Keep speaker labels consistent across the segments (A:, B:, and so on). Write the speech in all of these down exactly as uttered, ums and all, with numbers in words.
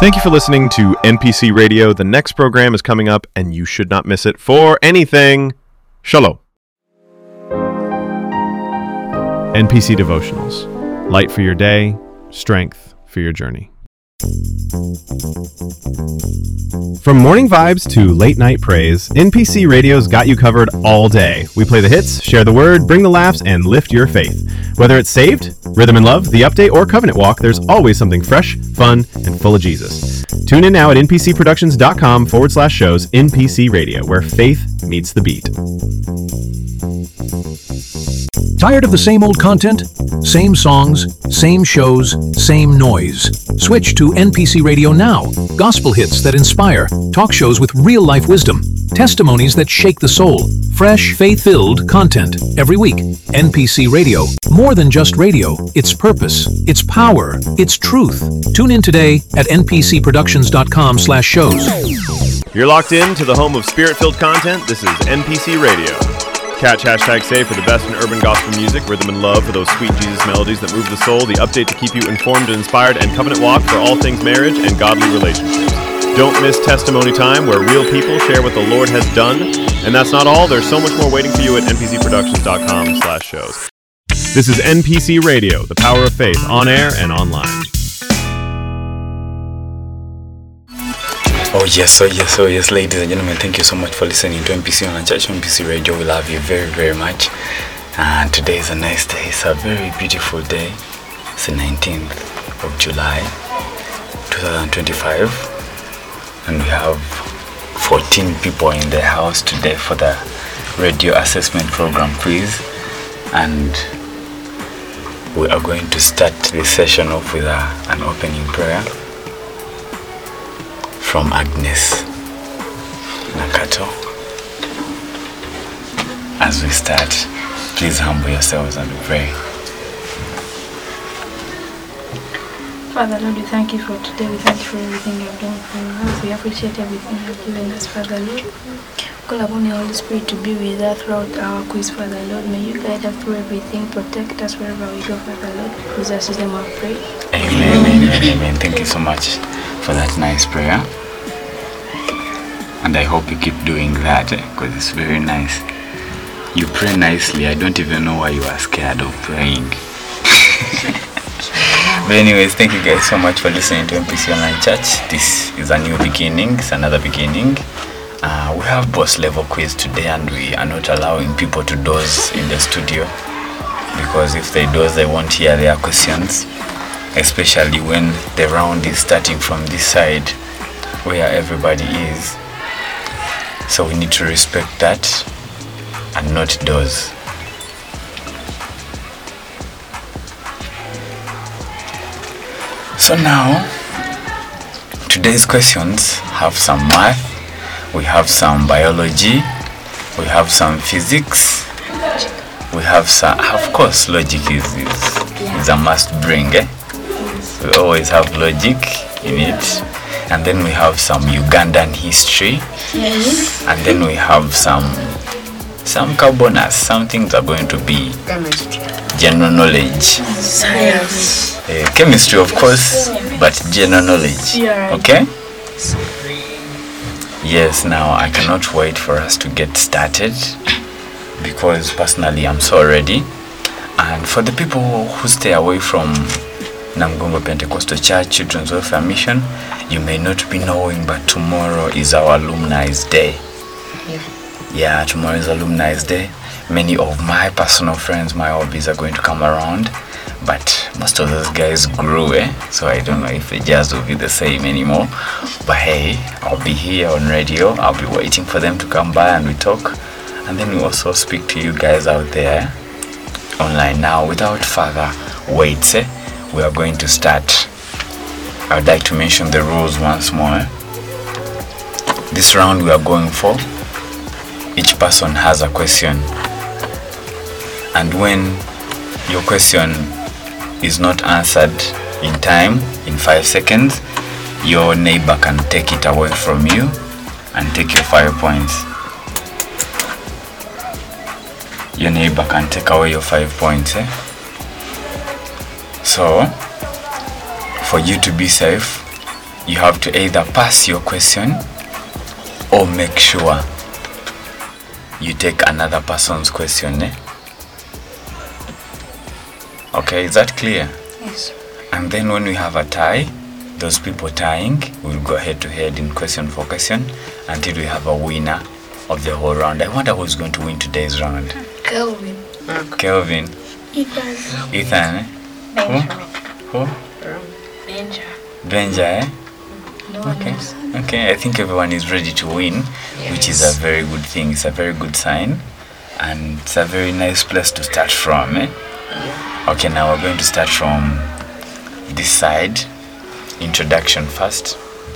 A: Thank you for listening to N P C Radio. The next program is coming up, and you should not miss it for anything. Shalom. N P C Devotionals. Light for your day, strength for your journey. From morning vibes to late night praise, N P C Radio's got you covered all day. We play the hits, share the word, bring the laughs, and lift your faith. Whether it's Saved, Rhythm and Love, The Update, or Covenant Walk, there's always something fresh, fun, and full of Jesus. Tune in now at npcproductions.com forward slash shows N P C Radio, where faith meets the beat.
B: Tired of the same old content? Same songs, same shows, same noise. Switch to N P C Radio Now. Gospel hits that inspire, talk shows with real-life wisdom, testimonies that shake the soul, fresh, faith-filled content every week. N P C Radio. More than just radio. It's purpose. It's power. It's truth. Tune in today at npcproductions.com slash shows.
A: You're locked in to the home of spirit-filled content. This is N P C Radio. Catch hashtag Save for the best in urban gospel music, Rhythm and Love for those sweet Jesus melodies that move the soul, The Update to keep you informed and inspired, and Covenant Walk for all things marriage and godly relationships. Don't miss Testimony Time, where real people share what the Lord has done. And that's not all. There's so much more waiting for you at npcproductions.com slash shows. This is N P C Radio, the power of faith, on air and online.
C: Oh yes, oh yes, oh yes, ladies and gentlemen, thank you so much for listening to N P C Online Church, N P C Radio. We love you very, very much. And today is a nice day. It's a very beautiful day. It's the nineteenth of July, twenty twenty-five. And we have fourteen people in the house today for the radio assessment program quiz. And we are going to start this session off with a, an opening prayer from Agnes Nakato. As we start, please humble yourselves and we pray.
D: Father Lord, we thank you for today. We thank you for everything you've done for us. We appreciate everything you've given us, Father Lord. Call upon your Holy Spirit to be with us throughout our quiz, Father Lord. May you guide us through everything, protect us wherever we go, Father Lord. In Jesus' name I pray.
C: Amen, amen, amen. Thank you so much for that nice prayer. And I hope you keep doing that, because eh, it's very nice. You pray nicely. I don't even know why you are scared of praying. But anyways, thank you guys so much for listening to N P C Online Church. This is a new beginning. It's another beginning. Uh, we have boss level quiz today, and we are not allowing people to doze in the studio, because if they doze, they won't hear their questions, especially when the round is starting from this side where everybody is. So we need to respect that and not doze. So now, today's questions have some math, we have some biology, we have some physics, we have some, of course, logic is, is, is a must bring. Eh? We always have logic in it. And then we have some Ugandan history. Yes. And then we have some some carbonus. Some things are going to be general knowledge.
D: Science.
C: Uh, chemistry, of course, but general knowledge. Okay? Yes, now I cannot wait for us to get started, because personally I'm so ready. And for the people who stay away from Namgongo Pentecostal Church Children's Welfare Mission, you may not be knowing, but tomorrow is our Alumni's Day. Yeah, yeah, tomorrow is Alumni's Day. Many of my personal friends, my hobbies, are going to come around, but most of those guys grew, eh? So I don't know if the jazz will be the same anymore. But hey, I'll be here on radio. I'll be waiting for them to come by and we talk, and then we also speak to you guys out there online. Now, without further wait, eh? We are going to start. I would like to mention the rules once more. This round we are going for, each person has a question, and when your question is not answered in time, in five seconds, your neighbor can take it away from you and take your five points. Your neighbor can take away your five points, eh? So, for you to be safe, you have to either pass your question or make sure you take another person's question. Eh? Okay, is that clear?
D: Yes.
C: And then when we have a tie, those people tying will go head to head in question for question until we have a winner of the whole round. I wonder who's going to win today's round.
D: Kelvin.
C: Kelvin.
D: Ethan.
C: Ethan, eh?
D: Benjamin.
C: Who?
D: Benja.
C: Benja, eh?
D: No one
C: Okay.
D: else.
C: Okay, I think everyone is ready to win, which is a very good thing. It's a very good sign. And it's a very nice place to start from, eh? Okay, now we're going to start from this side. Introduction first.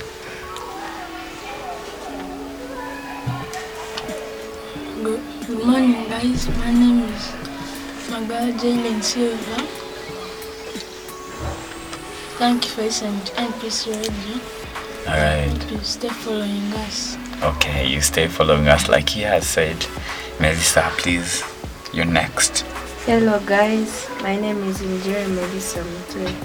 D: Good, good morning, guys. My name is Magala Jalen Silva. Thank you for listening to N P C Radio.
C: Alright.
D: Please stay following us.
C: Okay, you stay following us like he has said. Melissa, please, you're next.
E: Hello guys, my name is Injiri Melissa Mutwe.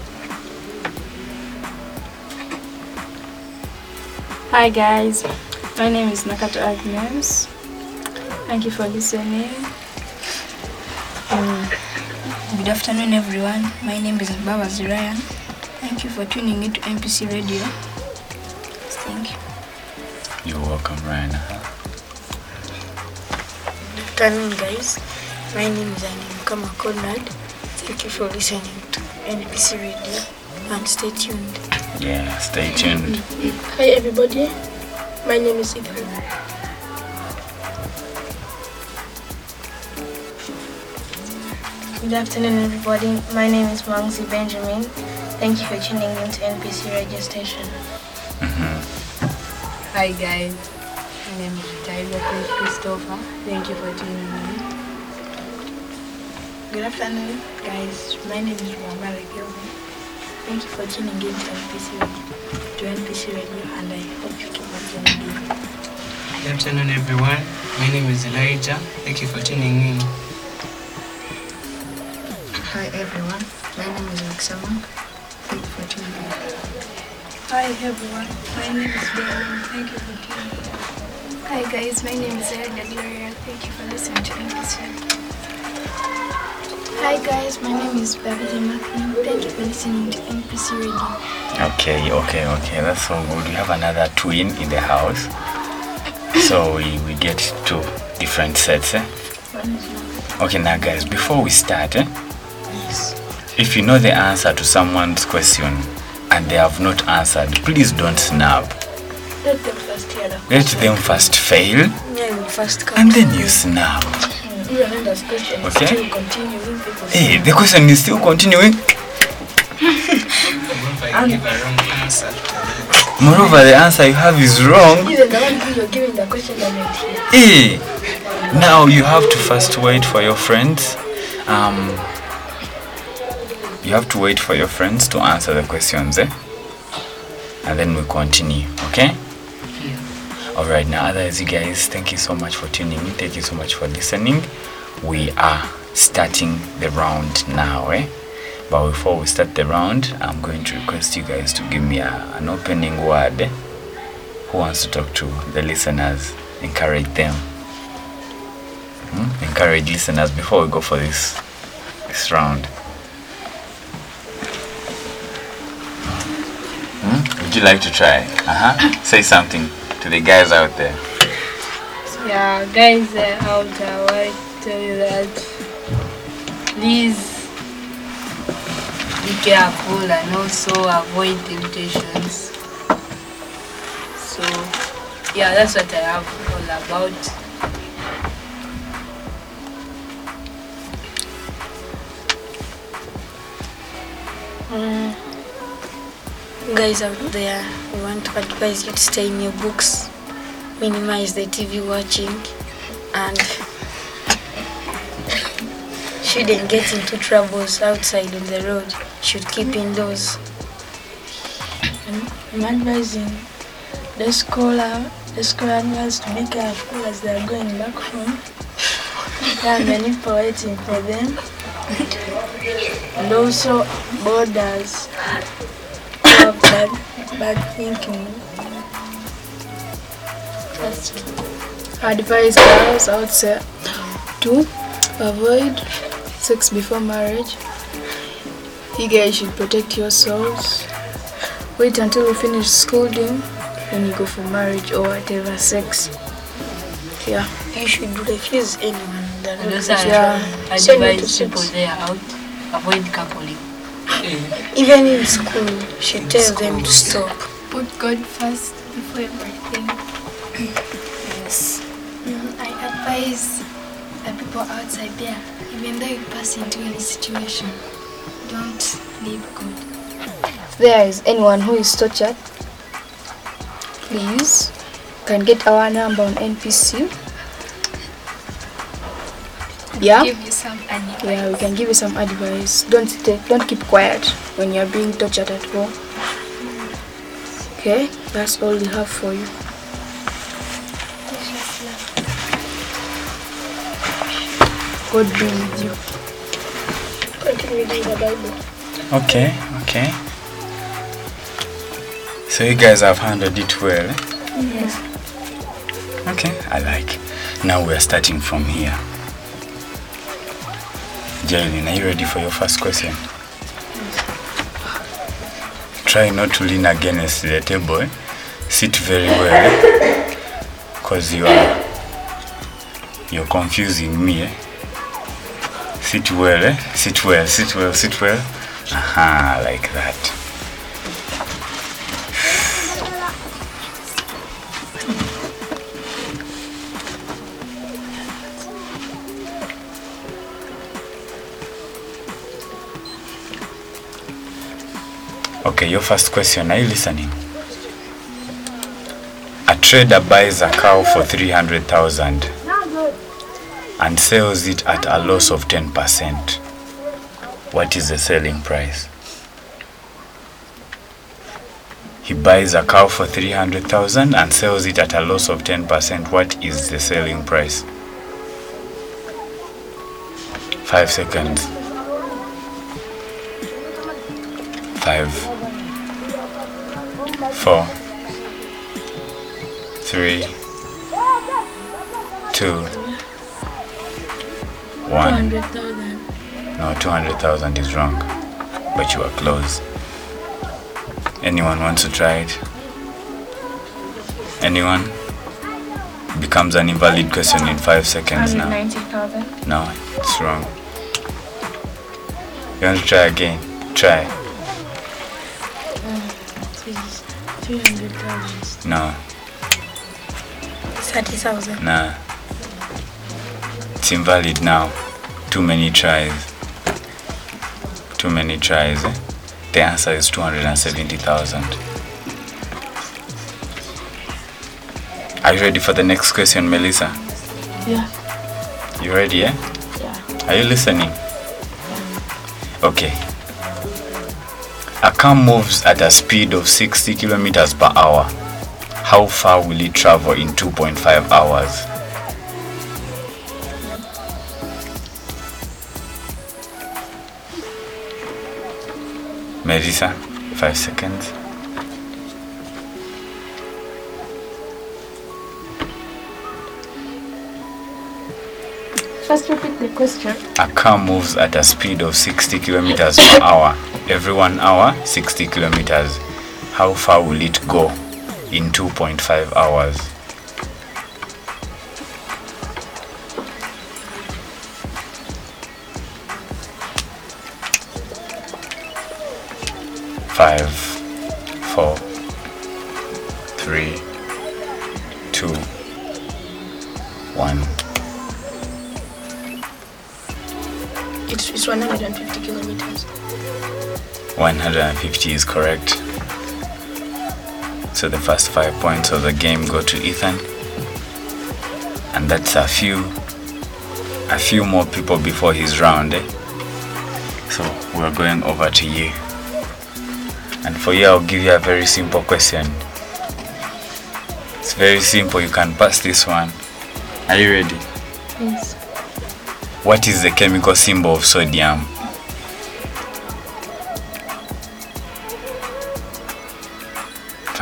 D: Hi guys, my name is Nakato Agnes. Thank you for listening. Um, good afternoon everyone. My name is Baba Zirayan. Thank you for tuning into N P C Radio. Thank you.
C: You're welcome, Ryan.
F: Good afternoon, guys. My name is Anim Kama Conrad. Thank you for listening to N P C Radio and stay tuned.
C: Yeah, stay tuned.
F: Hi, everybody. My name is Ethan.
G: Good afternoon, everybody. My name is Mangsi Benjamin. Thank you for tuning in to N P C radio station.
H: Hi guys, my name is Tyler Christopher. Thank you for tuning in.
D: Good afternoon, guys. My name is Wambara Kelvin. Thank you for tuning in to N P C Radio, to N P C Radio, and I hope you keep on tuning in.
I: Good afternoon, everyone. My name is Elijah. Thank you for tuning in.
F: Hi, everyone. My name is Maxama. Thank you for tuning in.
D: Hi everyone, my name is Brian. Thank you for tuning in. Hi guys, my name is Erica Gloria. Thank you for listening to N P C. Hi guys, my name is Babidi Matthew. Thank you for listening to N P C Radio.
C: Okay, okay, okay. That's so good. We have another twin in the house. So we, we get two different sets. Eh? Okay, now guys, before we start, eh, if you know the answer to someone's question and they have not answered, please don't snap.
D: Let them first hear the
C: Let them first fail,
F: Yeah, you first come.
C: and then you snap.
D: Even when the question is
C: Okay.
D: still continuing, people
C: Hey, the question is still continuing.
I: If I give a wrong answer to that,
C: Moreover, the answer you have is wrong.
D: even the one who you're giving the question that not hear.
C: Hey, now you have to first wait for your friends. Um, you have to wait for your friends to answer the questions, eh? And then we continue, okay? Alright, now otherwise, you guys, thank you so much for tuning in. Thank you so much for listening. We are starting the round now, eh? But before we start the round, I'm going to request you guys to give me a, an opening word. Eh? Who wants to talk to the listeners? Encourage them. Hmm? Encourage listeners before we go for this this round. Hmm? Would you like to try? Uh-huh. Say something to the guys out there.
H: Yeah, guys uh, out there, I want to tell you that please be careful and also avoid temptations. So, yeah, that's what I have all about.
F: Mm. Guys out there, we want to advise you to stay in your books, minimize the T V watching, and shouldn't get into troubles outside on the road. Should keep indoors.
D: And I'm advising the scholar, the school advised to be careful as they are going back home. There are many people waiting for them. And also borders. You have
F: bad, bad thinking. That's true.
D: Advise girls out there to avoid sex before marriage. You guys should protect yourselves. Wait until you finish schooling, then you go for marriage or whatever sex. Yeah.
F: You should refuse anyone that
H: And
F: refuses.
H: also
D: Yeah.
F: Send me to
H: advise people
F: sex.
H: there out, avoid coupling.
F: Even in school, she tells them to stop.
J: Put God first before everything.
H: Yes.
J: Mm, I advise the people outside there, even though you pass into any situation, don't leave God.
D: If there is anyone who is tortured, please can get our number on N P C. Yeah.
J: Give you some advice.
D: Yeah, we can give you some advice. Don't stay, don't keep quiet when you're being tortured at home. Okay, that's all we have for you. God be with you.
F: Continue reading the Bible.
C: Okay, okay. So you guys have handled it well.
F: Yes.
C: Okay, I like. Now we're starting from here. Jaylin, are you ready for your first question? Try not to lean against the table. Eh? Sit very well, because you are you're confusing me. Eh? Sit well, eh? Sit well, sit well, sit well. Aha, like that. Okay, your first question, are you listening? A trader buys a cow for three hundred thousand and sells it at a loss of ten percent. What is the selling price? He buys a cow for three hundred thousand and sells it at a loss of ten percent. What is the selling price? Five seconds. Five. Four, three, two, one.
F: two hundred thousand.
C: No, two hundred thousand is wrong, but you are close. Anyone wants to try it? Anyone? Becomes an invalid question in five seconds now.
G: one hundred ninety thousand.
C: No, it's wrong. You want to try again? Try.
F: three hundred thousand.
C: No,
F: thirty thousand.
C: nah. It's invalid now. Too many tries. Too many tries. Eh? The answer is two hundred seventy thousand. Are you ready for the next question, Melissa?
D: Yeah.
C: You ready, eh?
D: Yeah.
C: Are you listening? Okay. A car moves at a speed of sixty kilometers per hour. How far will it travel in two point five hours? Melissa, five seconds.
D: First repeat the question.
C: A car moves at a speed of sixty kilometers per hour. Every one hour, sixty kilometers. How far will it go in two point five hours? Five, four, three, two, one.
F: It's, it's one hundred fifty kilometers.
C: one hundred fifty is correct. So the first five points of the game go to Ethan. And that's a few a few more people before his round, eh? So we're going over to you. And for you, I'll give you a very simple question. It's very simple, you can pass this one. Are you ready?
D: Yes.
C: What is the chemical symbol of sodium?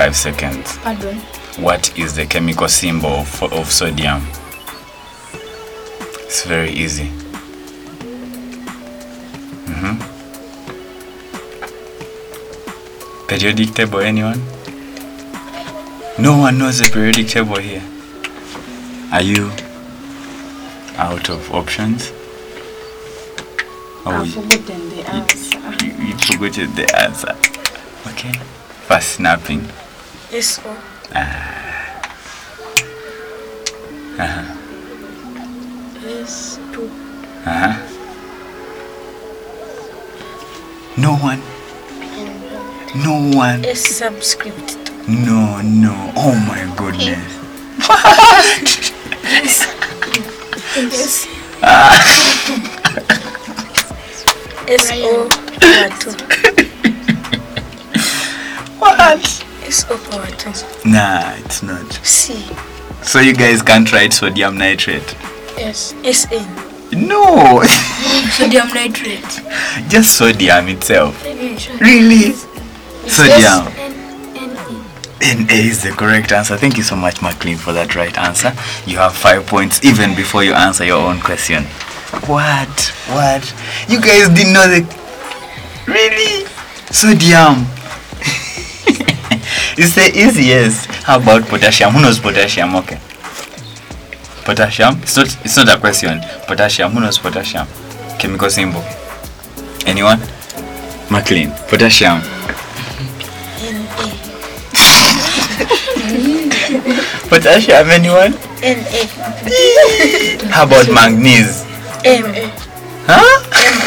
C: five seconds.
D: Pardon?
C: What is the chemical symbol of, of sodium? It's very easy. Mm-hmm. Periodic table, anyone? No one knows the periodic table here. Are you out of options?
H: I've forgotten the answer.
C: You, you forgotten the answer. Okay. Fast snapping.
F: S O.
C: Ah. Uh-huh.
F: S two.
C: Uh-huh. No one. No one.
F: S subscript.
C: No, no. Oh my goodness.
F: Yes. Yes.
C: Ah.
F: S O power two.
C: What?
F: S O power two.
C: Nah, it's not.
F: C.
C: So you guys can't write sodium nitrate?
F: Yes. S N.
C: No.
D: Sodium nitrate.
C: Just sodium itself. Really? Sodium. N A is the correct answer. Thank you so much, McLean, for that right answer. You have five points even before you answer your own question. What? What? You guys didn't know the... Really? Sodium. It's the easiest. How about potassium? Who knows potassium? Okay. Potassium? It's not, it's not a question. Potassium. Who knows potassium? Chemical symbol. Anyone? McLean. Potassium.
F: N A.
C: Potassium, anyone?
F: N A.
C: How about manganese?
F: M A.
C: Huh?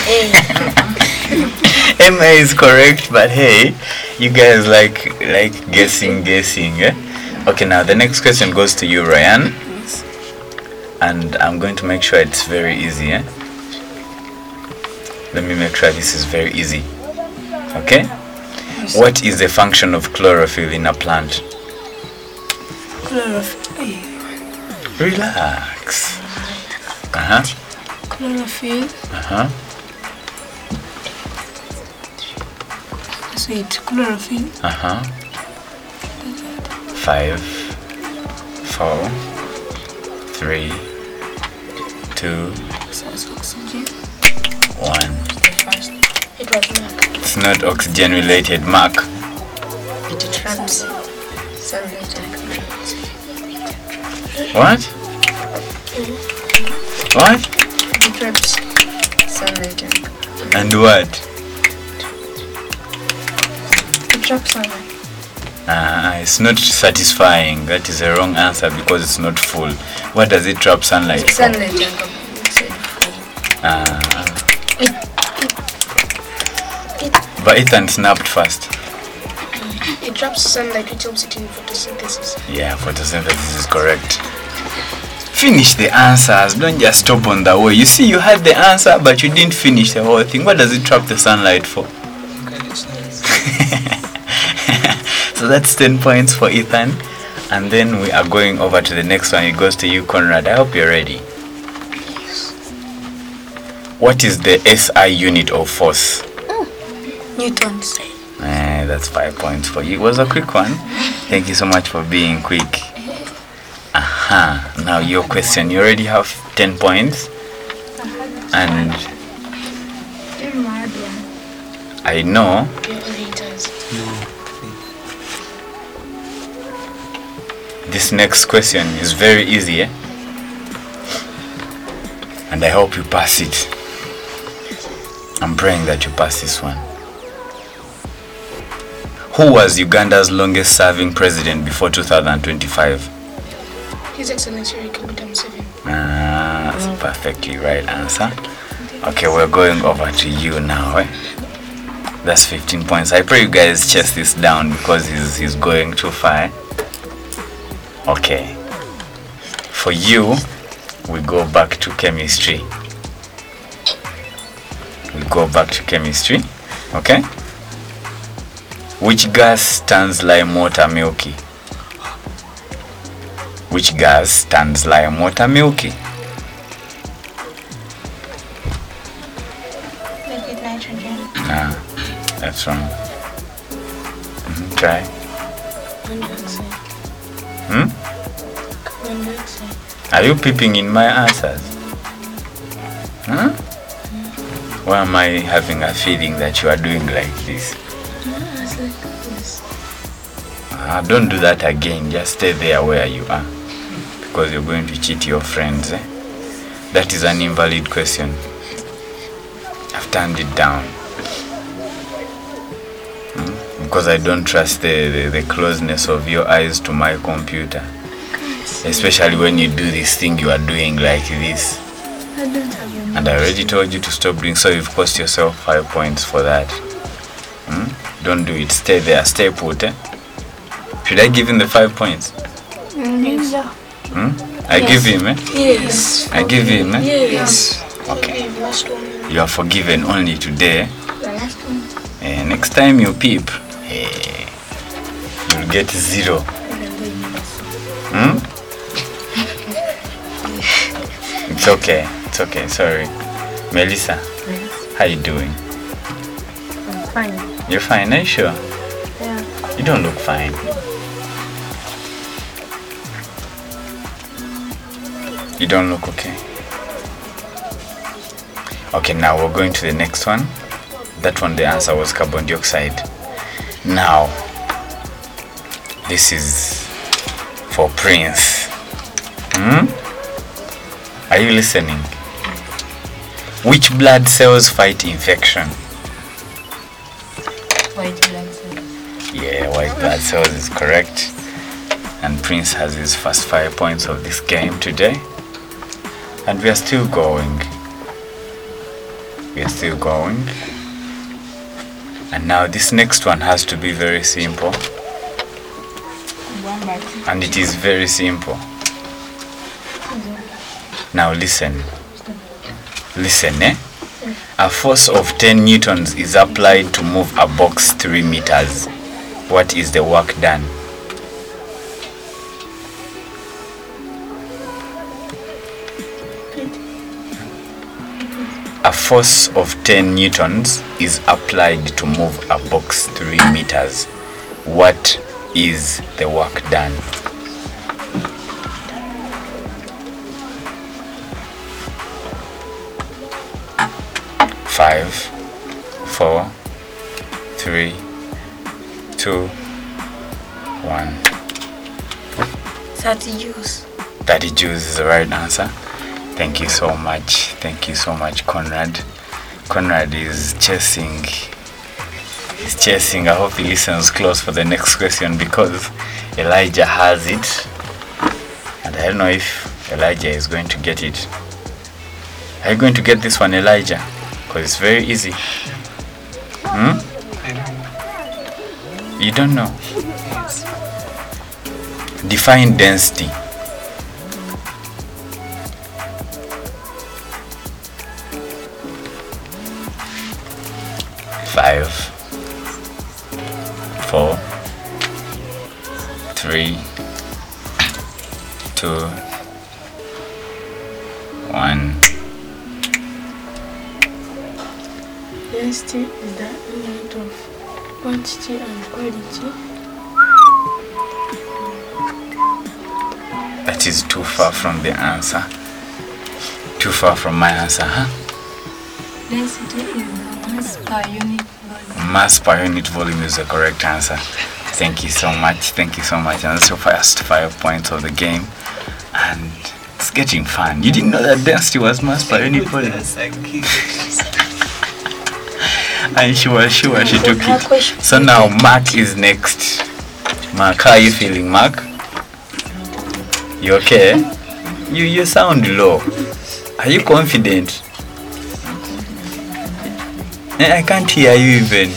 F: M A.
C: M A is correct, but hey, you guys like like guessing, guessing, eh? Okay, now the next question goes to you, Ryan. And I'm going to make sure it's very easy, eh? Let me make sure this is very easy. Okay? What is the function of chlorophyll in a plant?
D: Chlorophyll.
C: Relax. Uh-huh.
D: Chlorophyll.
C: Uh-huh.
D: So it's chlorophyll.
C: Uh-huh. Five, four, three, two, one.
F: It was Mark.
C: It's not oxygen related, Mark.
F: It traps sunlight and
C: What? What?
F: it traps sunlight and
C: And what?
F: it traps sunlight.
C: Ah, it's not satisfying. That is a wrong answer because it's not full. What does it trap sunlight for?
F: Sunlight and
C: Ah.
F: it, it,
C: But Ethan snapped first.
F: it traps sunlight which helps it in photosynthesis.
C: Yeah, photosynthesis is correct. Finish the answers. Don't just stop on the way. You see, you had the answer, but you didn't finish the whole thing. What does it trap the sunlight for? So that's ten points for Ethan. And then we are going over to the next one. It goes to you, Conrad. I hope you're ready. What is the S I unit of force?
F: Newtons.
C: Eh, that's five points for you. It was a quick one. Thank you so much for being quick. Aha. Now your question. You already have ten points. And I know. This next question is very easy, eh? And I hope you pass it. I'm praying that you pass this one. Who was Uganda's longest serving president before two thousand twenty-five?
F: His Excellency Yoweri Kaguta Museveni.
C: Ah, that's a perfectly right answer. Okay, we're going over to you now, eh? That's fifteen points. I pray you guys chase this down because he's, he's going too far, eh? Okay. For you, we go back to chemistry. We go back to chemistry. Okay? Which gas turns lime water milky? Which gas turns lime water milky?
G: Liquid nitrogen.
C: Nah, that's wrong. Mm-hmm, try.
F: Carbon dioxide.
C: Hmm?
F: Carbon dioxide.
C: Are you peeping in my answers? Huh? Why am I having a feeling that you are doing like this?
F: Yeah, it's like this.
C: Ah, don't do that again. Just stay there where you are. Because you're going to cheat your friends. Eh? That is an invalid question. I've turned it down. Hmm? Because I don't trust the, the, the closeness of your eyes to my computer. Especially when you do this thing you are doing like this.
F: I don't have your
C: And I already told you to stop doing so. You've cost yourself five points for that. Hmm? Don't do it. Stay there. Stay put. Eh? Should I give him the five points?
F: Yes.
C: Hmm? I
F: Yes.
C: give him, eh?
F: Yes.
C: I give him, eh?
F: Yes.
C: Okay.
F: Last one.
C: You are forgiven only today.
F: The last one.
C: Eh, next time you peep, eh, you'll get zero. Hmm? It's okay. It's okay. Sorry. Melissa, how you doing?
G: I'm fine.
C: You're fine, are you sure?
G: Yeah.
C: You don't look fine. You don't look okay. Okay, now we're going to the next one. That one, the answer was carbon dioxide. Now, this is for Prince. Hmm? Are you listening? Which blood cells fight infection?
H: White blood cells.
C: Yeah, white blood cells is correct. And Prince has his first five points of this game today. And we are still going. We are still going. And now this next one has to be very simple.
H: One by two.
C: And it is very simple. Now listen. Listen, eh? A force of ten newtons is applied to move a box three meters. What is the work done? A force of ten newtons is applied to move a box three meters. What is the work done? Five, four, three, two, one.
F: thirty joules.
C: thirty joules is the right answer. Thank you so much. Thank you so much, Conrad. Conrad is chasing. He's chasing. I hope he listens close for the next question because Elijah has it. And I don't know if Elijah is going to get it. Are you going to get this one, Elijah? Because it's very easy. Hmm? You don't know?
I: Yes.
C: Define density. Five, four, three, two, one.
F: Density is the amount of quantity and quality.
C: That is too far from the answer. Too far from my answer, huh?
H: Density is the mass per unit volume.
C: Mass per unit volume is the correct answer. Thank you so much. Thank you so much. And that's your first five points of the game. And it's getting fun. You didn't know that density was mass per unit volume. And she was sure she took it. So now Mark is next. Mark, how are you feeling, Mark? You okay? You you sound low. Are you confident? I can't hear you even.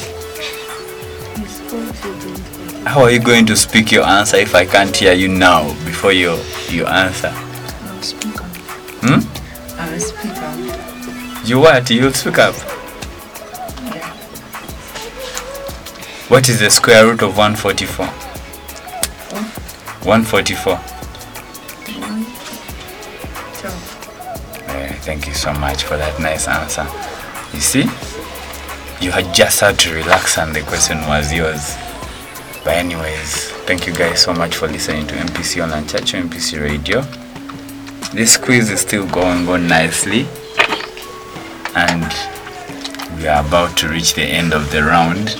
C: How are you going to speak your answer if I can't hear you now before you you answer?
H: I'll speak up.
C: Hmm?
H: I'll speak up.
C: You what? You'll speak up.
H: Yeah.
C: What is the square root of one forty-four? one forty-four. Yeah, thank you so much for that nice answer. You see? You had just had to relax and the question was yours. But anyways, Thank you guys so much for listening to M P C Online Church or M P C Radio. This quiz is still going on nicely, and we are about to reach the end of the round.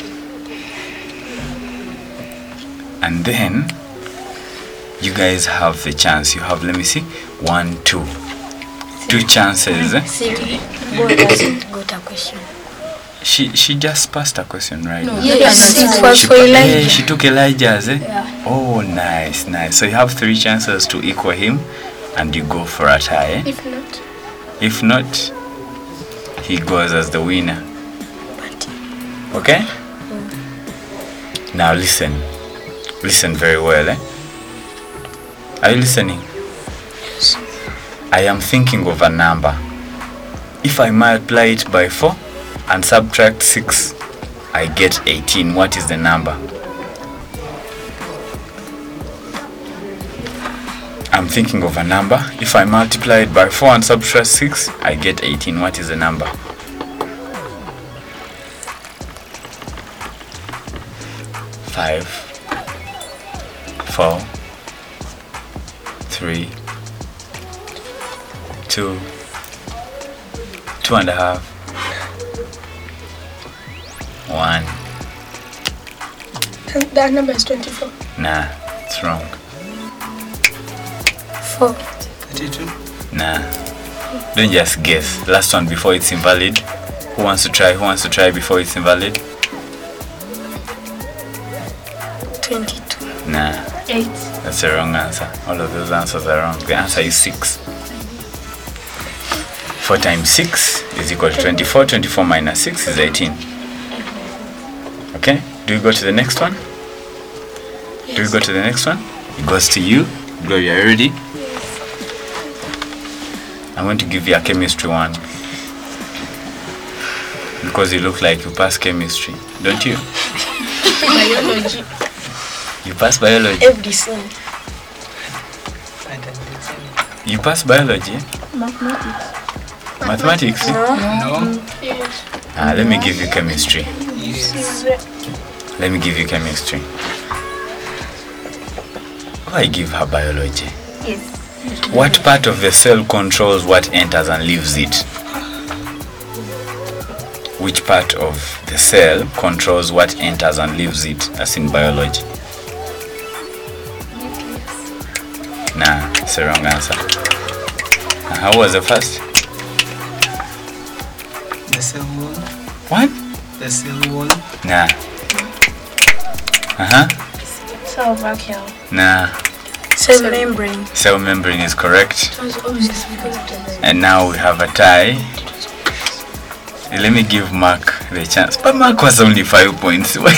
C: And then you guys have the chance. You have, let me see, one, two, two chances. Eh?
F: Siri, what doesn't got a question?
C: She she just passed a question, right?
F: No, yes, it was
C: she,
F: for Elijah.
C: Yeah, she took Elijah's. Eh?
F: Yeah.
C: Oh, nice, nice. So you have three chances to equal him, and you go for a tie. Eh?
J: If not,
C: If not, he goes as the winner. Okay? Mm. Now listen. Listen very well. Eh? Are you listening?
J: yes.
C: I am thinking of a number. If I multiply it by four and subtract six, I get eighteen. What is the number? I'm thinking of a number. If I multiply it by four and subtract six, I get eighteen. What is the number? Five, four, three, two, two and a half, one.
J: And that number is twenty-four.
C: Nah, it's wrong.
F: Four.
I: thirty-two.
C: Nah. Don't just guess. Last one before it's invalid. Who wants to try? Who wants to try before it's invalid?
F: Twenty-two.
C: Nah.
D: Eight.
C: That's the wrong answer. All of those answers are wrong. The answer is six. four times six is equal to twenty-four. twenty-four minus six is eighteen. Okay? Do we go to the next one?
J: Yes.
C: Do we go to the next one? It goes to you. Gloria, are you ready? I'm going to give you a chemistry one. Because you look like you passed chemistry. Don't you?
J: Biology.
C: You passed biology.
F: Everything.
C: You passed biology?
J: Mathematics.
C: Mathematics?
I: No.
J: Yes.
C: Ah, let me give you chemistry.
I: Yes.
C: Let me give you chemistry. Why give her biology?
D: Yes.
C: What part of the cell controls what enters and leaves it? Which part of the cell controls what enters and leaves it? That's in biology. Nah, it's the wrong answer. Uh, How was the first?
I: The cell wall.
C: What?
I: The cell wall.
C: Nah. Uh-huh.
D: Cell vacuum.
C: Nah.
F: Cell membrane.
C: Cell membrane is correct.
F: It was obvious because of the
C: And now we have a tie. Let me give Mark the chance. But Mark was only five points.
F: Nothing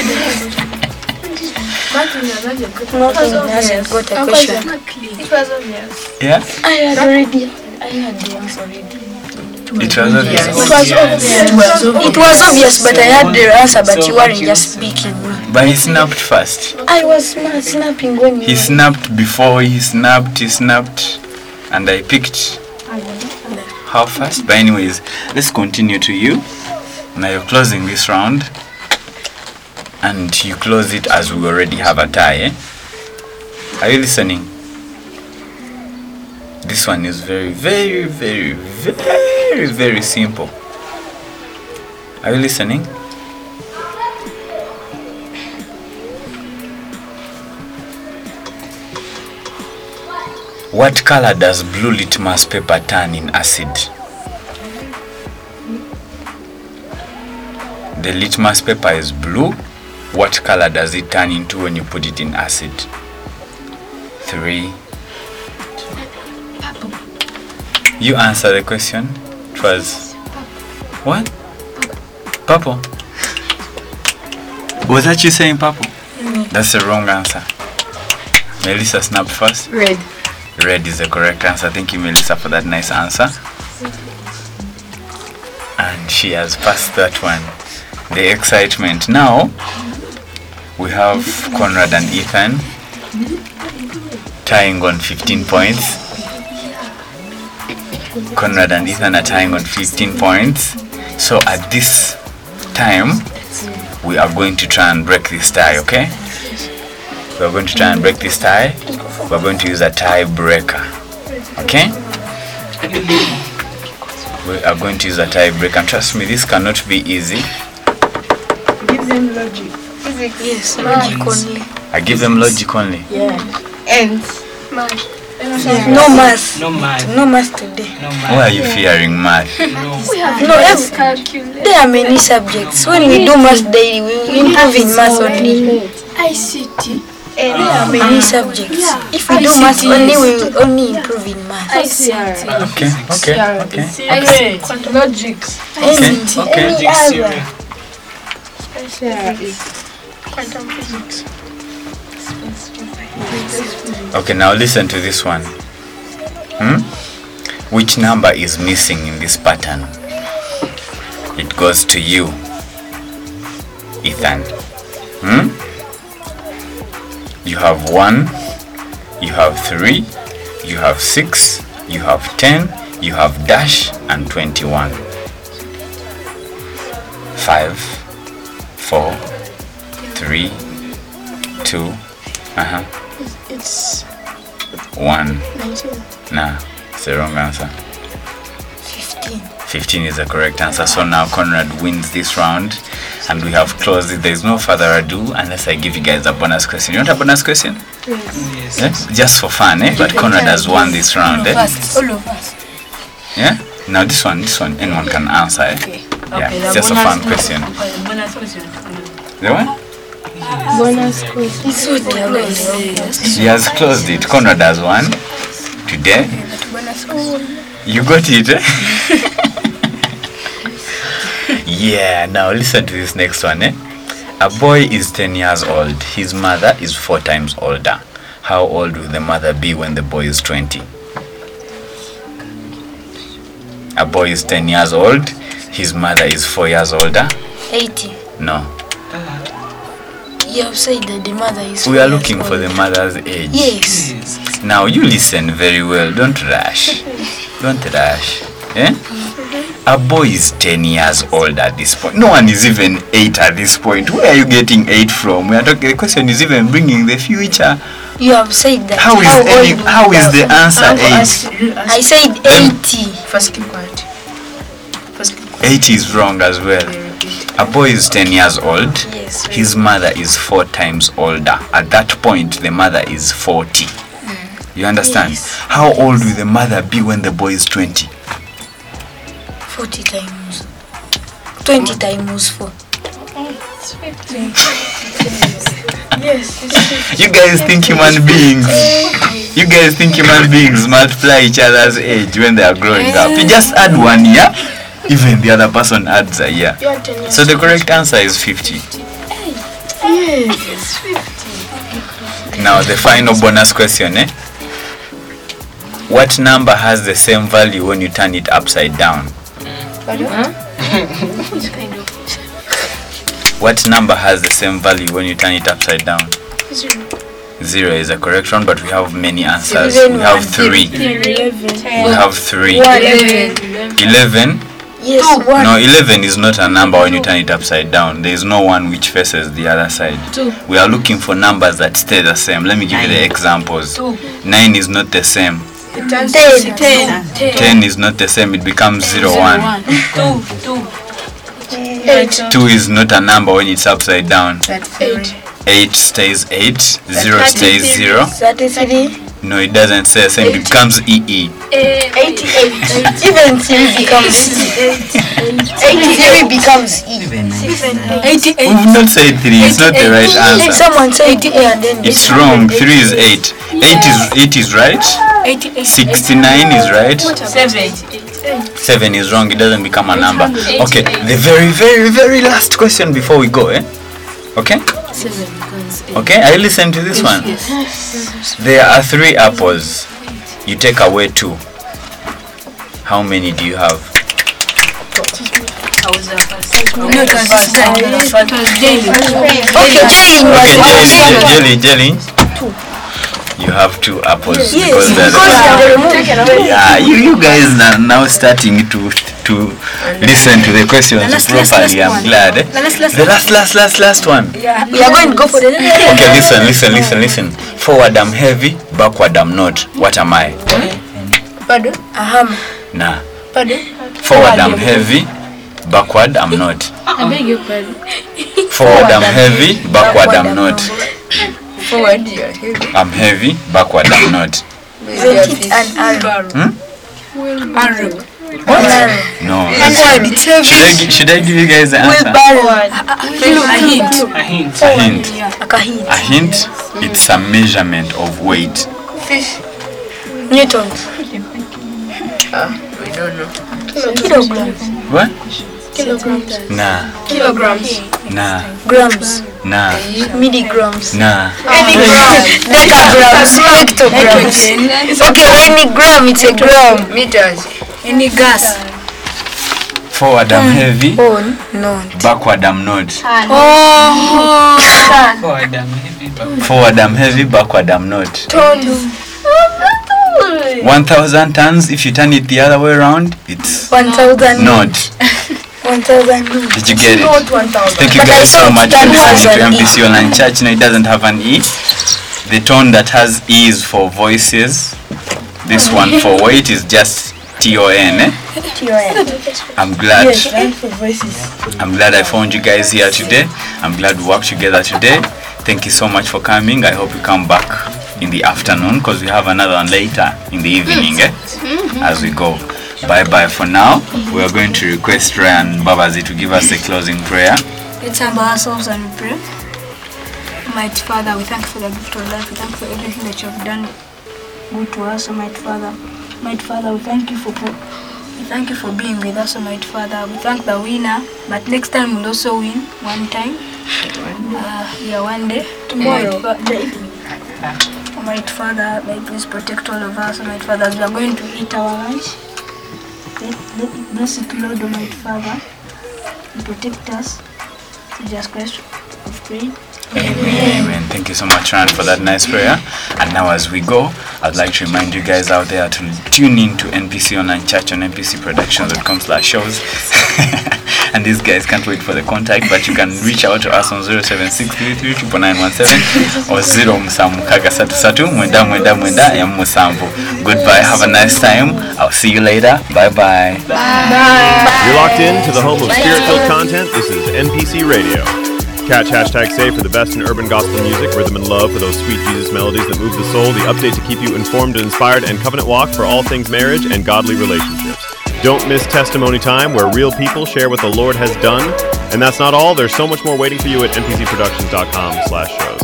F: hasn't got a question.
D: It was obvious.
C: Yeah?
F: I had already. I had the answer already.
C: It was obvious.
F: It was obvious. It was obvious, but I had the answer, but you weren't just speaking.
C: But he snapped first.
F: I was not snapping when you.
C: He snapped before he snapped, he snapped, and I picked how fast. But anyways, let's continue to you. Now you're closing this round, and you close it as we already have a tie. Eh? Are you listening? This one is very, very, very, very, very simple. Are you listening? What color does blue litmus paper turn in acid? The litmus paper is blue. What color does it turn into when you put it in acid? Three. You answer the question. It was what? Purple. Was that you saying purple?
F: Mm.
C: That's the wrong answer. Melissa snapped first.
H: Red.
C: Red is the correct answer. Thank you, Melissa, for that nice answer. And she has passed that one. The excitement. Now, we have Conrad and Ethan tying on fifteen points. Conrad and Ethan are tying on fifteen points. So at this time, we are going to try and break this tie, okay? We're going to try and break this tie. We're going to use a tie breaker. Okay? We are going to use a tie breaker. And trust me, this cannot be easy.
H: Give them logic. Physics.
F: Yes, logic only.
C: I give them logic only.
H: Yeah. And math.
F: Yeah. No math.
I: No math.
F: No math today.
I: No math.
C: Why are you fearing math?
I: No.
H: We have
F: No,
H: math.
F: every, there are many subjects. When we do math daily, we improve in math only.
J: I C T.
F: There are many subjects. If we do math only, we will only improve in math.
H: I C T.
C: Okay, okay, okay.
H: I C T. Logics.
C: Okay, okay.
F: Any other.
H: Quantum physics.
C: Okay, now listen to this one. Hmm? Which number is missing in this pattern? It goes to you, Ethan. Hmm? You have one, you have three, you have six, you have ten, you have dash and twenty-one. Five, four, three, two, uh-huh.
J: It's
C: One.
J: nineteen.
C: Nah, it's the wrong answer.
F: fifteen.
C: fifteen is the correct answer. So now Conrad wins this round and we have closed it. There is no further ado unless I give you guys a bonus question. You want a bonus question?
I: Yes.
C: Yeah? Just for fun, eh? But Conrad has won this round, eh?
H: All of us.
C: Yeah? Now this one, this one, anyone can answer, eh?
H: Okay.
C: Yeah,
H: Okay,
C: it's
H: the
C: just a
H: bonus
C: fun question.
H: Okay, the bonus question.
C: The one?
J: Bonus question.
F: It's what they are going.
C: He has closed it. Conrad has won today. You got it, eh? Yeah, now listen to this next one, eh? A boy is ten years old. His mother is four times older. How old will the mother be when the boy is twenty? A boy is ten years old. His mother is four years older.
F: eighty.
C: No.
F: You have said that the mother is.
C: We are
F: four years
C: looking for the
F: old.
C: mother's age.
F: Yes.
C: Now you listen very well. Don't rush. Don't rush. Eh? A boy is ten years old at this point. No one is even eight at this point. Where are you getting eight from? We are talking. The question is even bringing the future.
F: You have said that.
C: How is
F: How
C: any?
F: old
C: How is the answer
H: Ask-
C: eight?
F: I said eighty.
H: First keep quiet. First keep quiet.
C: Eight is wrong as well. A boy is ten years old.
F: Yes.
C: His mother is four times older. At that point, the mother is forty. You understand?
F: Yes.
C: How old will the mother be when the boy is twenty?
F: Forty times. Twenty times four.
J: It's fifteen.
H: Yes.
C: You guys think human beings? You guys think human beings multiply each other's age when they are growing up? You just add one year, even the other person adds a year.
J: You're ten years.
C: So the correct answer is fifty.
J: Yes, it's fifteen.
C: Now the final bonus question, eh? What number has the same value when you turn it upside down? What number has the same value when you turn it upside down?
J: Zero.
C: Zero is the correct one, but we have many answers.
F: Eleven,
C: We have
F: one,
C: three. We have three.
H: Eleven.
C: Eleven.
F: Yes. One.
C: No, eleven is not a number when you turn it upside down. There is no one which faces the other side.
H: Two.
C: We are looking for numbers that stay the same. Let me give you the examples.
H: Two.
C: Nine is not the same.
F: Ten.
H: Ten.
C: Ten is not the same. It becomes zero one.
H: Two. Two.
F: Eight.
C: Two is not a number when it's upside down.
H: Eight.
C: Eight stays eight. Zero stays zero.
F: Thirty-three.
C: No, it doesn't stay the same. It becomes E E.
F: Eighty-eight. Even three becomes E. Eighty-three becomes E.
H: Eighty-eight.
C: We've not said three. It's not the right answer.
F: Someone said A and then
C: It's wrong. Three is eight. Eight is eight is right.
H: Eighty-eight.
C: Sixty-nine is right.
H: Seven.
C: Seven is wrong. It doesn't become a number. Okay. The very, very, very last question before we go, eh? Okay.
H: Seven becomes eight.
C: Okay. I listen to this one.
H: Yes.
C: There are three apples. You take away two. How many do you have?
H: I was the first. No, it was first time. It was daily.
F: Okay, Jane was
C: Okay, jelly,
F: one.
C: jelly, jelly. You have two apples.
F: Yes,
C: because they're the
F: because
C: first
F: they are
C: one.
F: removed.
C: Yeah, you, you guys are now starting to to listen to the questions
F: last,
C: properly.
F: last, last
C: I'm
F: one.
C: glad. Eh?
F: The last, last,
C: the last, last, last, last one.
F: Yeah, we are going to go for the.
C: Okay, listen, listen, listen, listen. Forward I'm heavy, backward I'm not. What am I?
F: Pardon? Aham.
C: Nah.
F: Pardon?
C: Forward I'm heavy, backward I'm not.
H: I beg your pardon.
C: Forward I'm heavy, backward I'm not.
F: Forward you're heavy.
C: I'm heavy, backward I'm not.
F: Isn't it an arrow?
C: Hmm?
F: Arrow.
C: What? No.
F: Forward, it's heavy.
C: Should I, gi- should I give you guys the answer?
F: A hint.
I: A hint.
C: A hint.
F: Like a hint.
C: A hint, it's a measurement of weight.
F: Fish. Newtons. Uh, we don't know. Kilograms.
C: What?
F: Kilograms.
C: Nah.
F: Kilograms.
C: Nah.
F: Grams.
C: Nah.
F: Milligrams.
C: Nah.
F: Any gram. Decagrams. Hectograms. Okay, any gram, it's a gram. Meters. Any gas.
C: Forward I'm heavy,
F: On. No.
C: backward I'm not.
F: Oh.
I: Forward I'm heavy, backward.
C: Forward I'm heavy, backward I'm not.
F: Tons.
C: one thousand tons, if you turn it the other way around, it's
F: One thousand.
C: not.
F: One thousand.
C: Did you get it?
F: Not one thousand.
C: Thank you
F: But I
C: guys so
F: thought
C: much
F: that
C: for listening
F: was
C: to
F: an
C: M P C
F: E.
C: Online Church. No, it doesn't have an E. The tone that has E is for voices. This one for weight is just T O N. Eh?
F: T O N.
C: I'm glad.
F: Yes, and for voices.
C: I'm glad I found you guys here today. I'm glad we worked together today. Thank you so much for coming. I hope you come back in the afternoon because we have another one later in the evening eh? As we go. Bye bye for now. We are going to request Ray and Babazi to give us a closing prayer.
D: Let's humble ourselves and pray. Almighty Father, we thank you for the gift of life. We thank you for everything that you have done good to us, Almighty Father. Almighty Father, we thank you for we thank you for being with us, Almighty Father. We thank the winner, but next time we'll also win one time. Uh, yeah, one day.
F: Tomorrow.
D: Almighty Father, Almighty Father, may you please protect all of us, Almighty Father, as we are going to eat our lunch. Let, let, bless it, Lord, Almighty Father, and protect us. In Jesus Christ, we pray.
C: Amen. Amen. Thank you so much, Ryan, for that nice prayer. And now as we go, I'd like to remind you guys out there to tune in to N P C Online Church on n p c productions dot com slash shows. And these guys can't wait for the contact, but you can reach out to us on zero seven six three three nine nine one seven or zero musamukaga satu satu mwenda mwenda mwenda ya musambu. Goodbye, have a nice time. I'll see you later. Bye bye.
A: Bye. You're locked in to the home of spirit-filled content. This is N P C Radio. Catch hashtag save for the best in urban gospel music, rhythm and love for those sweet Jesus melodies that move the soul, the update to keep you informed and inspired, and covenant walk for all things marriage and godly relationships. Don't miss testimony time where real people share what the Lord has done. And that's not all. There's so much more waiting for you at n p c productions dot com slash shows.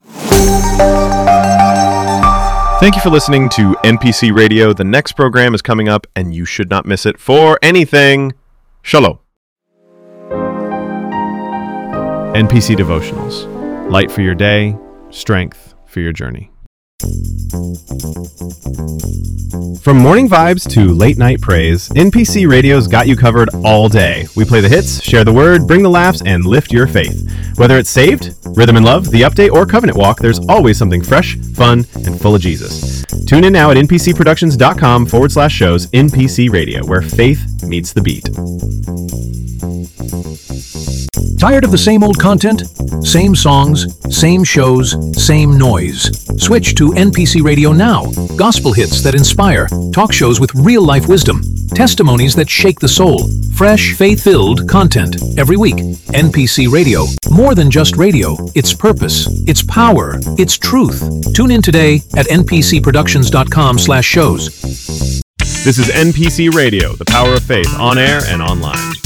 A: Thank you for listening to N P C Radio. The next program is coming up and you should not miss it for anything. Shalom. N P C Devotionals. Light for your day, strength for your journey. From morning vibes to late night praise, N P C Radio's got you covered all day. We play the hits, share the word, bring the laughs, and lift your faith. Whether it's Saved, Rhythm and Love, The Update, or Covenant Walk, there's always something fresh, fun, and full of Jesus. Tune in now at n p c productions dot com forward slash shows N P C Radio, where faith meets the beat.
B: Tired of the same old content? Same songs, same shows, same noise. Switch to N P C Radio Now. Gospel hits that inspire, talk shows with real-life wisdom, testimonies that shake the soul, fresh, faith-filled content every week. N P C Radio. More than just radio. It's purpose. It's power. It's truth. Tune in today at n p c productions dot com slash shows.
A: This is N P C Radio, the power of faith, on air and online.